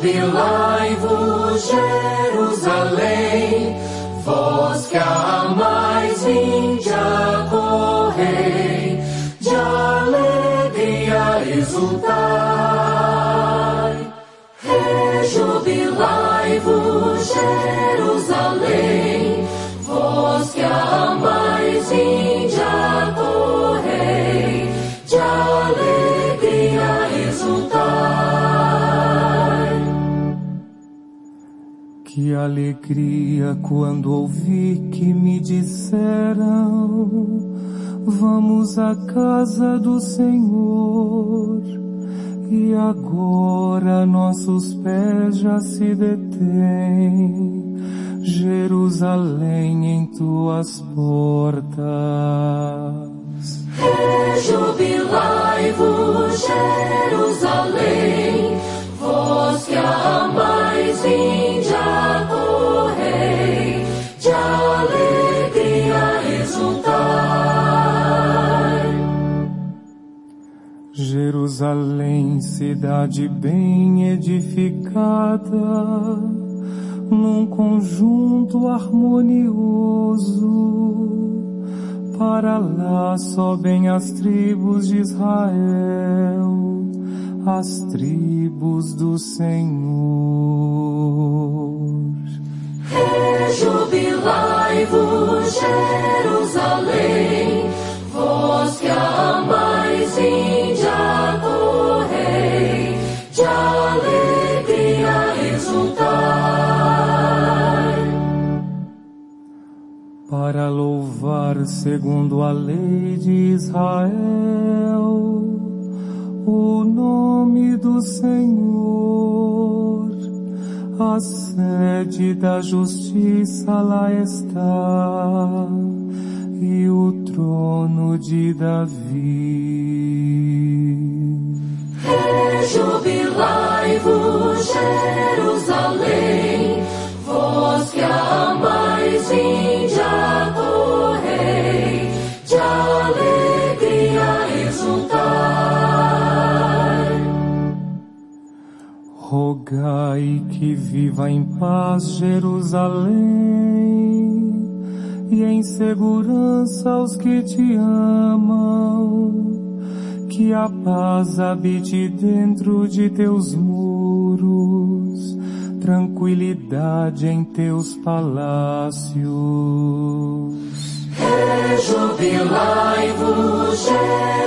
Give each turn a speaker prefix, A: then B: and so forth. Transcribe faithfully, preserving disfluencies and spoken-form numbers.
A: Rejubilai-vos, Jerusalém, vós que amais, vinde acorrei, de alegria exultai. Rejubilai-vos, Jerusalém, vós que amais, vinde acorrei, de alegria exultai.
B: Que alegria quando ouvi que me disseram: vamos à casa do Senhor. E agora nossos pés já se detêm, Jerusalém, em tuas portas.
A: Rejubilai-vos, Jerusalém, vós que amais, vinde acorrei, de alegria exultai.
B: Jerusalém, cidade bem edificada, num conjunto harmonioso, para lá sobem as tribos de Israel, as tribos do Senhor.
A: Rejubilai-vos, Jerusalém, vós que amais, vinde acorrei, de alegria exultai.
B: Para louvar segundo a lei de Israel o nome do Senhor, a sede da justiça lá está, e o trono de Davi.
A: Rejubilai-vos, Jerusalém, vós que amais, vinde acorrei, de alegria exultai.
B: Rogai que viva em paz Jerusalém, e em segurança os que te amam, que a paz habite dentro de teus muros, tranquilidade em teus palácios.
A: Rejubilai-vos,